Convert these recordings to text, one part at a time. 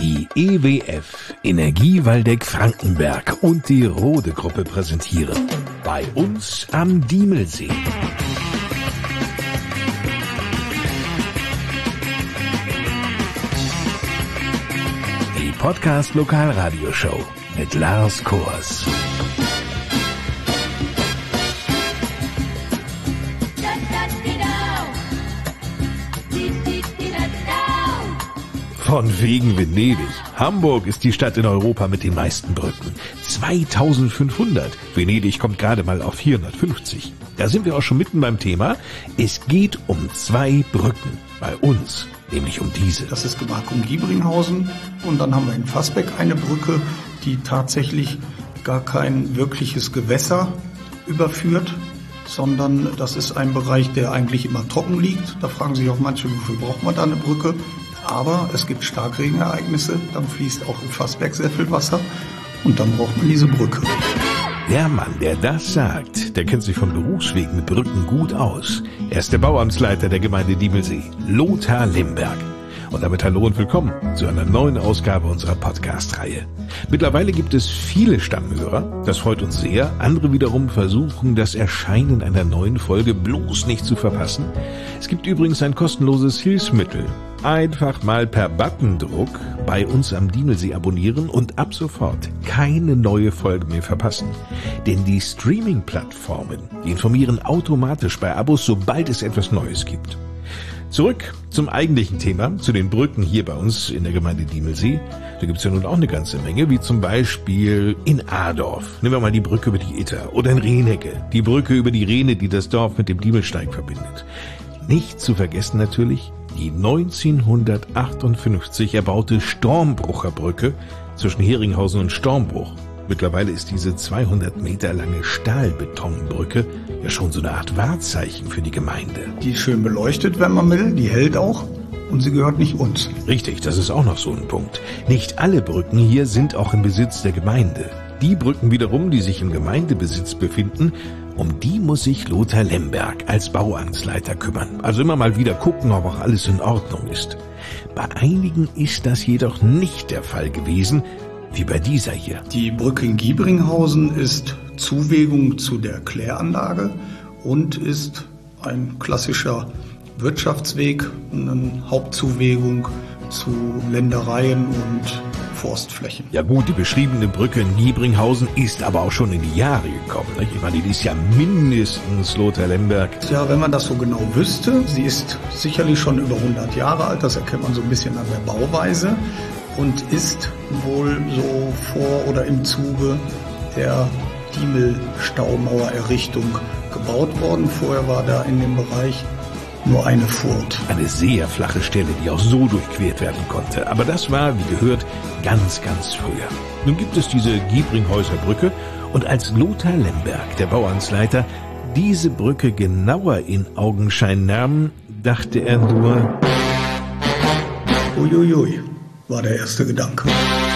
Die EWF, Energie Waldeck Frankenberg und die Rode Gruppe präsentieren bei uns am Diemelsee. Die Podcast Lokalradioshow mit Lars Kors. Von wegen Venedig. Hamburg ist die Stadt in Europa mit den meisten Brücken. 2500. Venedig kommt gerade mal auf 450. Da sind wir auch schon mitten beim Thema. Es geht um 2 Brücken. Bei uns, nämlich um diese. Das ist Gemarkung-Giebringhausen. Und dann haben wir in Fassbeck eine Brücke, die tatsächlich gar kein wirkliches Gewässer überführt, sondern das ist ein Bereich, der eigentlich immer trocken liegt. Da fragen sich auch manche, wofür braucht man da eine Brücke? Aber es gibt Starkregenereignisse, dann fließt auch in Fassbeck sehr viel Wasser und dann braucht man diese Brücke. Der Mann, der das sagt, der kennt sich von Berufswegen mit Brücken gut aus. Er ist der Bauamtsleiter der Gemeinde Diemelsee, Lothar Lemberg. Und damit hallo und willkommen zu einer neuen Ausgabe unserer Podcast-Reihe. Mittlerweile gibt es viele Stammhörer, das freut uns sehr. Andere wiederum versuchen, das Erscheinen einer neuen Folge bloß nicht zu verpassen. Es gibt übrigens ein kostenloses Hilfsmittel. Einfach mal per Buttondruck bei uns am Diemelsee abonnieren und ab sofort keine neue Folge mehr verpassen. Denn die Streaming-Plattformen, die informieren automatisch bei Abos, sobald es etwas Neues gibt. Zurück zum eigentlichen Thema, zu den Brücken hier bei uns in der Gemeinde Diemelsee. Da gibt's ja nun auch eine ganze Menge, wie zum Beispiel in Adorf. Nehmen wir mal die Brücke über die Itter oder in Rehecke, die Brücke über die Rehne, die das Dorf mit dem Diemelsteig verbindet. Nicht zu vergessen natürlich die 1958 erbaute Stormbrucher Brücke zwischen Heringhausen und Stormbruch. Mittlerweile ist diese 200 Meter lange Stahlbetonbrücke ja schon so eine Art Wahrzeichen für die Gemeinde. Die ist schön beleuchtet, wenn man will, die hält auch und sie gehört nicht uns. Richtig, das ist auch noch so ein Punkt. Nicht alle Brücken hier sind auch im Besitz der Gemeinde. Die Brücken wiederum, die sich im Gemeindebesitz befinden, um die muss sich Lothar Lemberg als Bauamtsleiter kümmern. Also immer mal wieder gucken, ob auch alles in Ordnung ist. Bei einigen ist das jedoch nicht der Fall gewesen, wie bei dieser hier. Die Brücke in Giebringhausen ist Zuwegung zu der Kläranlage und ist ein klassischer Wirtschaftsweg, eine Hauptzuwegung zu Ländereien und Forstflächen. Ja gut, die beschriebene Brücke in Giebringhausen ist aber auch schon in die Jahre gekommen. Nicht? Ich meine, die ist ja mindestens, Lothar Lemberg. Ja, wenn man das so genau wüsste, sie ist sicherlich schon über 100 Jahre alt, das erkennt man so ein bisschen an der Bauweise. Und ist wohl so vor oder im Zuge der Diemel-Staumauererrichtung gebaut worden. Vorher war da in dem Bereich nur eine Furt. Eine sehr flache Stelle, die auch so durchquert werden konnte. Aber das war, wie gehört, ganz, ganz früher. Nun gibt es diese Giebringhäuser Brücke und als Lothar Lemberg, der Bauamtsleiter, diese Brücke genauer in Augenschein nahm, dachte er nur: Uiuiui, war der erste Gedanke.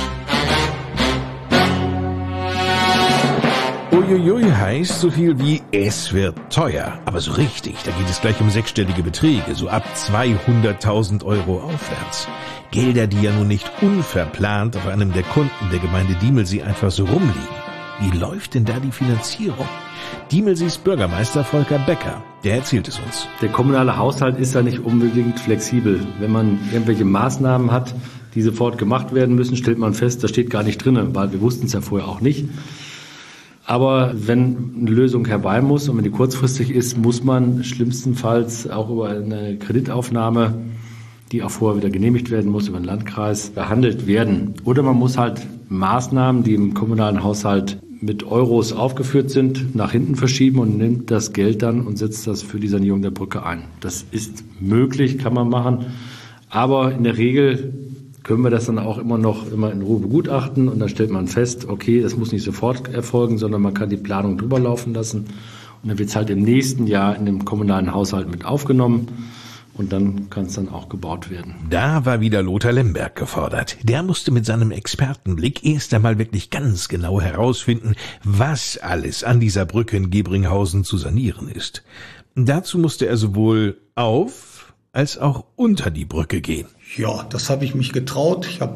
Uiuiui heißt so viel wie es wird teuer. Aber so richtig, da geht es gleich um 6-stellige Beträge, so ab 200.000 Euro aufwärts. Gelder, die ja nun nicht unverplant auf einem der Konten der Gemeinde Diemelsee einfach so rumliegen. Wie läuft denn da die Finanzierung? Diemelsees Bürgermeister Volker Becker, der erzählt es uns. Der kommunale Haushalt ist ja nicht unbedingt flexibel. Wenn man irgendwelche Maßnahmen hat, die sofort gemacht werden müssen, stellt man fest, das steht gar nicht drin, weil wir wussten es ja vorher auch nicht. Aber wenn eine Lösung herbei muss und wenn die kurzfristig ist, muss man schlimmstenfalls auch über eine Kreditaufnahme, die auch vorher wieder genehmigt werden muss, über den Landkreis, behandelt werden. Oder man muss halt Maßnahmen, die im kommunalen Haushalt mit Euros aufgeführt sind, nach hinten verschieben und nimmt das Geld dann und setzt das für die Sanierung der Brücke ein. Das ist möglich, kann man machen, aber in der Regel können wir das dann auch immer in Ruhe begutachten und dann stellt man fest, okay, das muss nicht sofort erfolgen, sondern man kann die Planung drüber laufen lassen und dann wird es halt im nächsten Jahr in dem kommunalen Haushalt mit aufgenommen. Und dann kann es dann auch gebaut werden. Da war wieder Lothar Lemberg gefordert. Der musste mit seinem Expertenblick erst einmal wirklich ganz genau herausfinden, was alles an dieser Brücke in Giebringhausen zu sanieren ist. Dazu musste er sowohl auf als auch unter die Brücke gehen. Ja, das habe ich mich getraut. Ich habe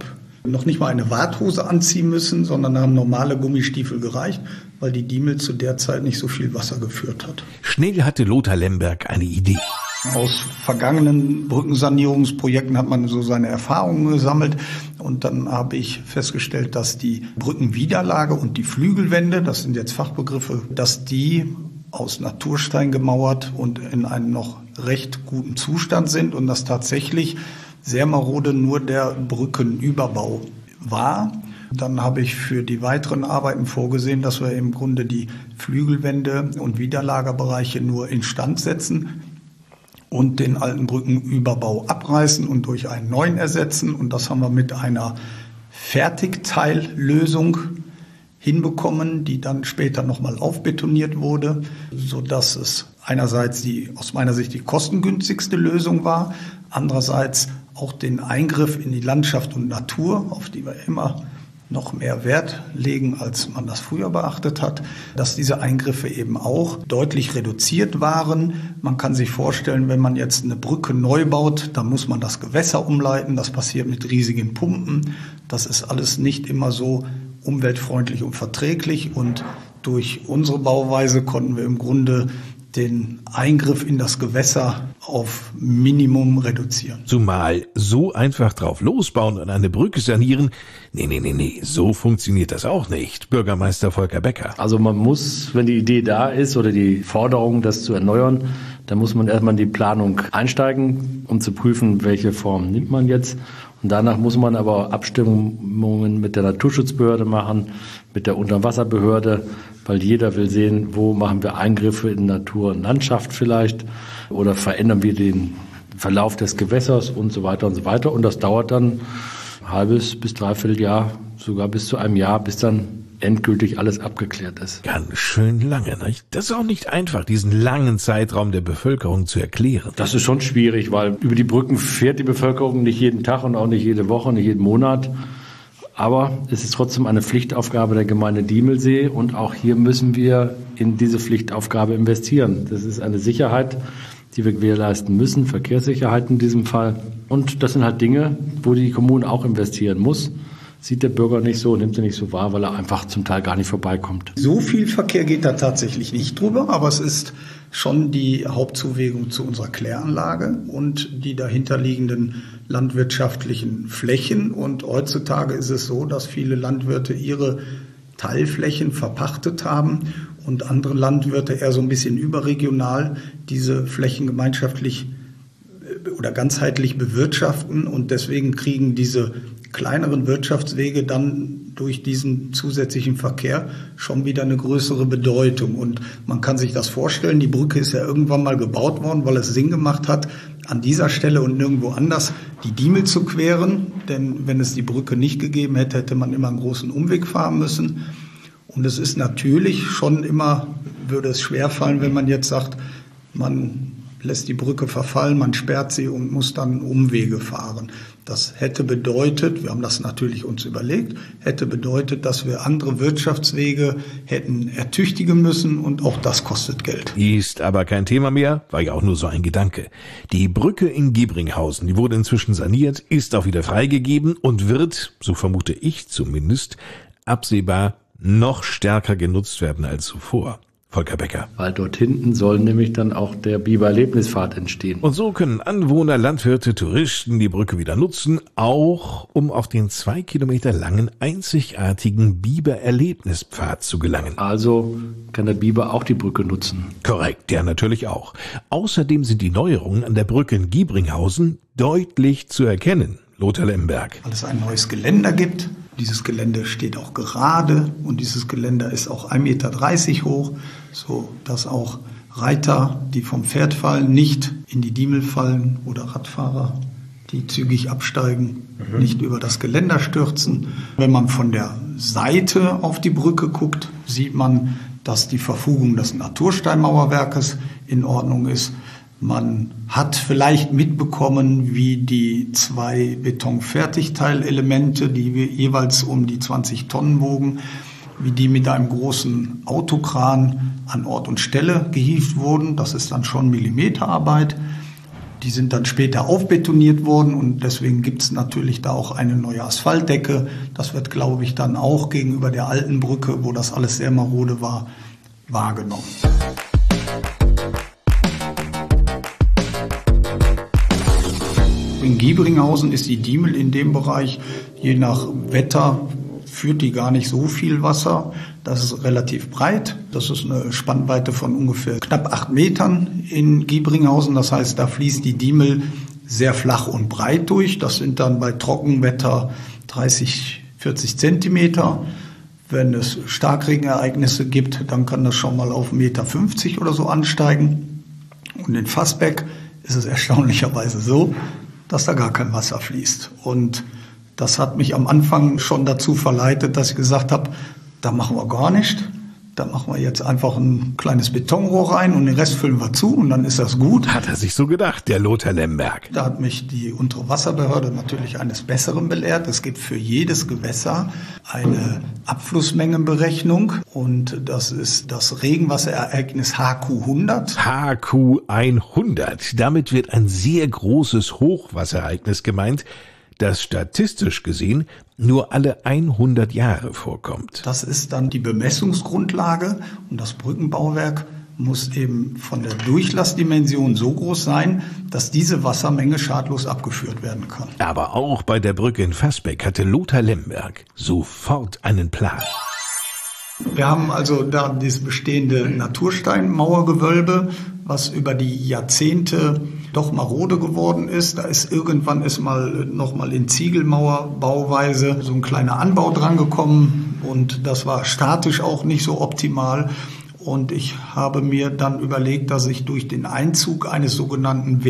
noch nicht mal eine Warthose anziehen müssen, sondern haben normale Gummistiefel gereicht, weil die Diemel zu der Zeit nicht so viel Wasser geführt hat. Schnell hatte Lothar Lemberg eine Idee. Aus vergangenen Brückensanierungsprojekten hat man so seine Erfahrungen gesammelt und dann habe ich festgestellt, dass die Brückenwiderlage und die Flügelwände, das sind jetzt Fachbegriffe, dass die aus Naturstein gemauert und in einem noch recht guten Zustand sind und dass tatsächlich sehr marode nur der Brückenüberbau war. Dann habe ich für die weiteren Arbeiten vorgesehen, dass wir im Grunde die Flügelwände und Widerlagerbereiche nur instand setzen und den alten Brückenüberbau abreißen und durch einen neuen ersetzen. Und das haben wir mit einer Fertigteillösung hinbekommen, die dann später nochmal aufbetoniert wurde, sodass es einerseits aus meiner Sicht die kostengünstigste Lösung war, andererseits auch den Eingriff in die Landschaft und Natur, auf die wir immer noch mehr Wert legen, als man das früher beachtet hat, dass diese Eingriffe eben auch deutlich reduziert waren. Man kann sich vorstellen, wenn man jetzt eine Brücke neu baut, dann muss man das Gewässer umleiten. Das passiert mit riesigen Pumpen. Das ist alles nicht immer so umweltfreundlich und verträglich. Und durch unsere Bauweise konnten wir im Grunde den Eingriff in das Gewässer auf Minimum reduzieren. Zumal so einfach drauf losbauen und eine Brücke sanieren, nee, so funktioniert das auch nicht, Bürgermeister Volker Becker. Also man muss, wenn die Idee da ist oder die Forderung, das zu erneuern, dann muss man erstmal in die Planung einsteigen, um zu prüfen, welche Form nimmt man jetzt. Und danach muss man aber Abstimmungen mit der Naturschutzbehörde machen, mit der Unterwasserbehörde, weil jeder will sehen, wo machen wir Eingriffe in Natur und Landschaft vielleicht oder verändern wir den Verlauf des Gewässers und so weiter und so weiter. Und das dauert dann ein halbes bis dreiviertel Jahr, sogar bis zu einem Jahr, bis dann endgültig alles abgeklärt ist. Ganz schön lange, nicht? Das ist auch nicht einfach, diesen langen Zeitraum der Bevölkerung zu erklären. Das ist schon schwierig, weil über die Brücken fährt die Bevölkerung nicht jeden Tag und auch nicht jede Woche, nicht jeden Monat. Aber es ist trotzdem eine Pflichtaufgabe der Gemeinde Diemelsee und auch hier müssen wir in diese Pflichtaufgabe investieren. Das ist eine Sicherheit, die wir gewährleisten müssen, Verkehrssicherheit in diesem Fall. Und das sind halt Dinge, wo die Kommune auch investieren muss. Sieht der Bürger nicht so, nimmt er nicht so wahr, weil er einfach zum Teil gar nicht vorbeikommt. So viel Verkehr geht da tatsächlich nicht drüber, aber es ist schon die Hauptzuwegung zu unserer Kläranlage und die dahinterliegenden landwirtschaftlichen Flächen. Und heutzutage ist es so, dass viele Landwirte ihre Teilflächen verpachtet haben und andere Landwirte eher so ein bisschen überregional diese Flächen gemeinschaftlich oder ganzheitlich bewirtschaften. Und deswegen kriegen diese kleineren Wirtschaftswege dann durch diesen zusätzlichen Verkehr schon wieder eine größere Bedeutung. Und man kann sich das vorstellen, die Brücke ist ja irgendwann mal gebaut worden, weil es Sinn gemacht hat, an dieser Stelle und nirgendwo anders die Diemel zu queren. Denn wenn es die Brücke nicht gegeben hätte, hätte man immer einen großen Umweg fahren müssen. Und es ist natürlich schon immer, würde es schwerfallen, wenn man jetzt sagt, man lässt die Brücke verfallen, man sperrt sie und muss dann Umwege fahren. Das hätte bedeutet, wir haben das natürlich uns überlegt, hätte bedeutet, dass wir andere Wirtschaftswege hätten ertüchtigen müssen und auch das kostet Geld. Ist aber kein Thema mehr, war ja auch nur so ein Gedanke. Die Brücke in Giebringhausen, die wurde inzwischen saniert, ist auch wieder freigegeben und wird, so vermute ich zumindest, absehbar noch stärker genutzt werden als zuvor. Volker Becker. Weil dort hinten soll nämlich dann auch der Biber-Erlebnispfad entstehen. Und so können Anwohner, Landwirte, Touristen die Brücke wieder nutzen, auch um auf den 2 Kilometer langen einzigartigen Biber-Erlebnispfad zu gelangen. Also kann der Biber auch die Brücke nutzen. Korrekt, der natürlich auch. Außerdem sind die Neuerungen an der Brücke in Giebringhausen deutlich zu erkennen. Lothar Lemberg. Weil es ein neues Geländer gibt. Dieses Gelände steht auch gerade und dieses Geländer ist auch 1,30 Meter hoch, so dass auch Reiter, die vom Pferd fallen, nicht in die Diemel fallen oder Radfahrer, die zügig absteigen, nicht über das Geländer stürzen. Wenn man von der Seite auf die Brücke guckt, sieht man, dass die Verfugung des Natursteinmauerwerkes in Ordnung ist. Man hat vielleicht mitbekommen, wie die 2 Betonfertigteilelemente, die wir jeweils um die 20 Tonnen wogen, wie die mit einem großen Autokran an Ort und Stelle gehievt wurden. Das ist dann schon Millimeterarbeit. Die sind dann später aufbetoniert worden und deswegen gibt es natürlich da auch eine neue Asphaltdecke. Das wird, glaube ich, dann auch gegenüber der alten Brücke, wo das alles sehr marode war, wahrgenommen. In Giebringhausen ist die Diemel in dem Bereich, je nach Wetter, führt die gar nicht so viel Wasser. Das ist relativ breit. Das ist eine Spannweite von ungefähr knapp 8 Metern in Giebringhausen. Das heißt, da fließt die Diemel sehr flach und breit durch. Das sind dann bei Trockenwetter 30, 40 Zentimeter. Wenn es Starkregenereignisse gibt, dann kann das schon mal auf 1,50 Meter oder so ansteigen. Und in Fassbeck ist es erstaunlicherweise so, dass da gar kein Wasser fließt. Und das hat mich am Anfang schon dazu verleitet, dass ich gesagt habe, da machen wir gar nicht. Da machen wir jetzt einfach ein kleines Betonrohr rein und den Rest füllen wir zu und dann ist das gut. Hat er sich so gedacht, der Lothar Lemberg. Da hat mich die untere Wasserbehörde natürlich eines Besseren belehrt. Es gibt für jedes Gewässer eine Abflussmengenberechnung und das ist das Regenwasserereignis HQ 100. HQ 100. Damit wird ein sehr großes Hochwasserereignis gemeint, das statistisch gesehen nur alle 100 Jahre vorkommt. Das ist dann die Bemessungsgrundlage und das Brückenbauwerk muss eben von der Durchlassdimension so groß sein, dass diese Wassermenge schadlos abgeführt werden kann. Aber auch bei der Brücke in Fassbeck hatte Lothar Lemberg sofort einen Plan. Wir haben also da dieses bestehende Natursteinmauergewölbe, was über die Jahrzehnte doch marode geworden ist. Da ist irgendwann nochmal in Ziegelmauerbauweise so ein kleiner Anbau dran gekommen und das war statisch auch nicht so optimal. Und ich habe mir dann überlegt, dass ich durch den Einzug eines sogenannten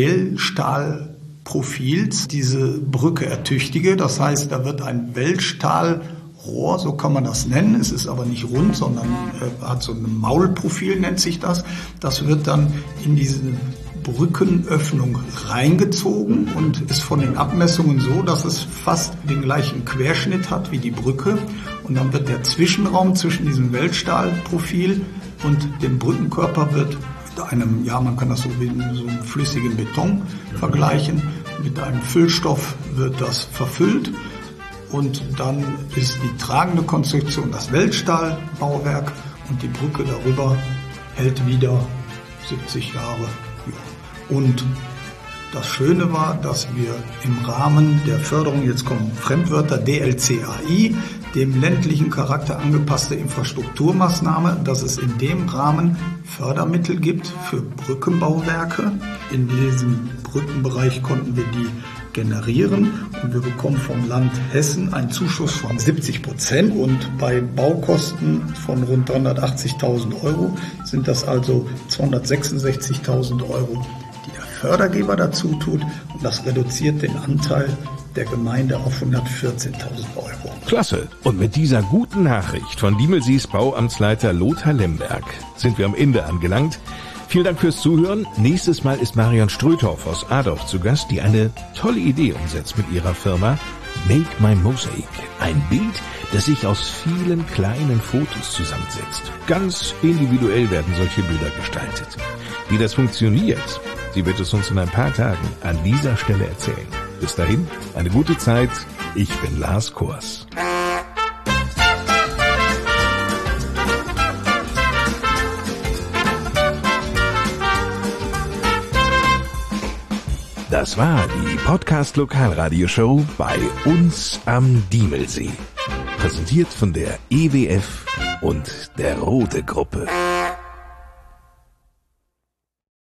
Wellstahlprofils diese Brücke ertüchtige. Das heißt, da wird ein Wellstahlrohr, so kann man das nennen. Es ist aber nicht rund, sondern hat so ein Maulprofil, nennt sich das. Das wird dann in diese Brückenöffnung reingezogen und ist von den Abmessungen so, dass es fast den gleichen Querschnitt hat wie die Brücke. Und dann wird der Zwischenraum zwischen diesem Wellstahlprofil und dem Brückenkörper wird mit einem, ja, man kann das so wie so einem flüssigen Beton vergleichen. Mit einem Füllstoff wird das verfüllt. Und dann ist die tragende Konstruktion das Wellstahlbauwerk und die Brücke darüber hält wieder 70 Jahre. Und das Schöne war, dass wir im Rahmen der Förderung, jetzt kommen Fremdwörter, DLCAI, dem ländlichen Charakter angepasste Infrastrukturmaßnahme, dass es in dem Rahmen Fördermittel gibt für Brückenbauwerke. In diesem Brückenbereich konnten wir die generieren und wir bekommen vom Land Hessen einen Zuschuss von 70% und bei Baukosten von rund 380.000 Euro sind das also 266.000 Euro, die der Fördergeber dazu tut und das reduziert den Anteil der Gemeinde auf 114.000 Euro. Klasse! Und mit dieser guten Nachricht von Diemelsees Bauamtsleiter Lothar Lemberg sind wir am Ende angelangt. Vielen Dank fürs Zuhören. Nächstes Mal ist Marion Ströthoff aus Adorf zu Gast, die eine tolle Idee umsetzt mit ihrer Firma Make My Mosaic. Ein Bild, das sich aus vielen kleinen Fotos zusammensetzt. Ganz individuell werden solche Bilder gestaltet. Wie das funktioniert, sie wird es uns in ein paar Tagen an dieser Stelle erzählen. Bis dahin, eine gute Zeit. Ich bin Lars Kors. Das war die Podcast-Lokalradioshow bei uns am Diemelsee. Präsentiert von der EWF und der Rode Gruppe.